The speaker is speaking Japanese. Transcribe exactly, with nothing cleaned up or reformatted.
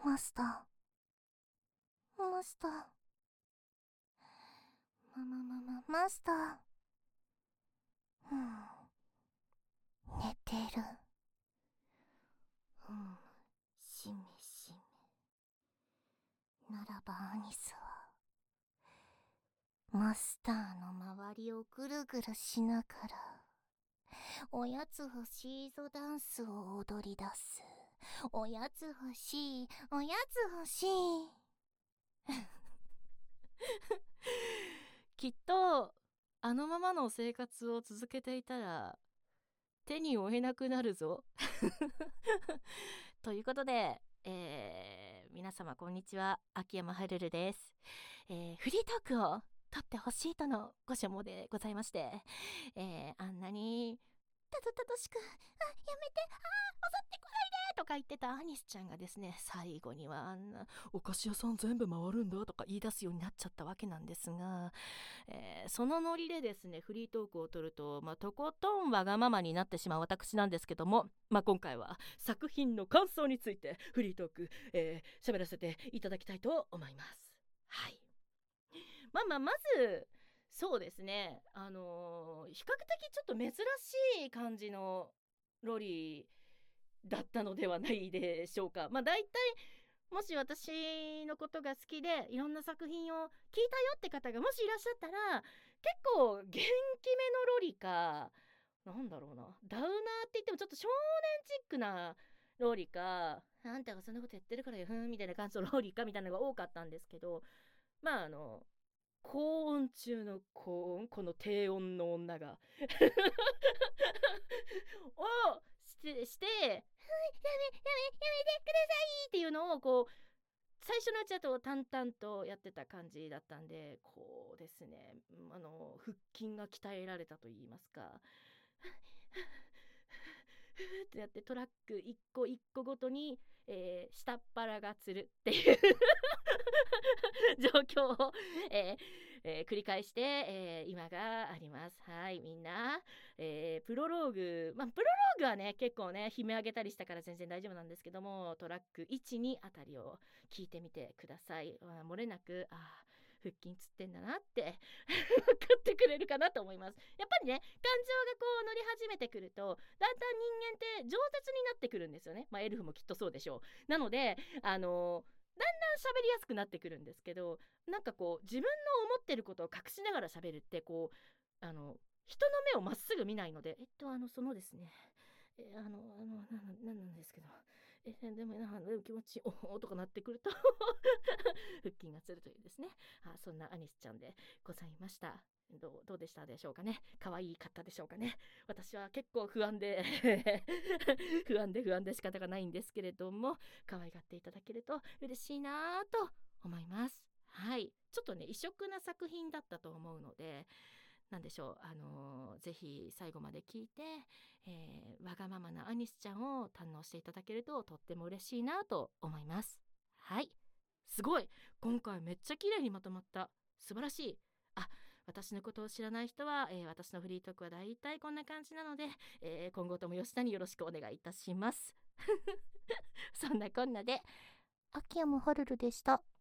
マスター、マスター、ままままマスター。うん、寝てる。うん、しめしめ。ならばアニスはマスターの周りをぐるぐるしながらおやつ欲しいぞダンスを踊り出す。おやつ欲しい、おやつ欲しい。 きっとあのままの生活を続けていたら手に負えなくなるぞということで、えー、皆様こんにちは、秋山はるるです。えー、フリートークを撮ってほしいとのご所望でございまして、えー、あんなにたどたどしく、あ、やめて、あ、襲ってこないでとか言ってたアニスちゃんがですね、最後にはあんなお菓子屋さん全部回るんだとか言い出すようになっちゃったわけなんですが、えー、そのノリでですねフリートークを取ると、まあ、とことんわがままになってしまう私なんですけども、まあ、今回は作品の感想についてフリートーク、えー、喋らせていただきたいと思います。はい。まあまあまずそうですね、あのー、比較的ちょっと珍しい感じのロリだったのではないでしょうか。まあ大体もし私のことが好きでいろんな作品を聞いたよって方がもしいらっしゃったら、結構元気めのロリか、なんだろうな、ダウナーって言ってもちょっと少年チックなロリか、あんたがそんなことやってるからよふんみたいな感じのロリかみたいなのが多かったんですけど、まああの高音中の高音、この低音の女がをしてして、やめやめやめてくださいっていうのをこう最初のうちだと淡々とやってた感じだったんで、こうですね、あの腹筋が鍛えられたと言いますか、ってやってトラック一個一個ごとに、えー、下っ腹がつるっていう状況を、えーえー、繰り返して、えー、今があります。はい、みんな、えー、プロローグ、まあ、プロローグはね結構ね悲鳴上げたりしたから全然大丈夫なんですけども、トラックいち、にあたりを聞いてみてください。漏れなく、あ腹筋つってんだなって分かってくれるかなと思います。やっぱりね、感情がこう乗り始めてくるとだんだん人間って饒舌になってくるんですよね。まあエルフもきっとそうでしょう。なのであのーだんだん喋りやすくなってくるんですけど、なんかこう自分の思ってることを隠しながら喋るってこうあの人の目をまっすぐ見ないので、えっとあのそのですね、えあのあのなんなんですけど、えでもなでも気持ちいいおおとかなってくると腹筋がつるというですね、あそんなアニスちゃんでございました。どうどうでしたでしょうかね。可愛い方でしょうかね。私は結構不安で不安で不安で仕方がないんですけれども、可愛がっていただけると嬉しいなと思います。はい、ちょっとね異色な作品だったと思うので、なんでしょう、あのー、ぜひ最後まで聞いて、えー、わがままなアニスちゃんを堪能していただけるととっても嬉しいなと思います。はい、すごい、今回めっちゃ綺麗にまとまった。素晴らしい。あ、私のことを知らない人は、えー、私のフリートークはだいたいこんな感じなので、えー、今後とも吉田によろしくお願いいたしますそんなこんなで秋山はるるでした。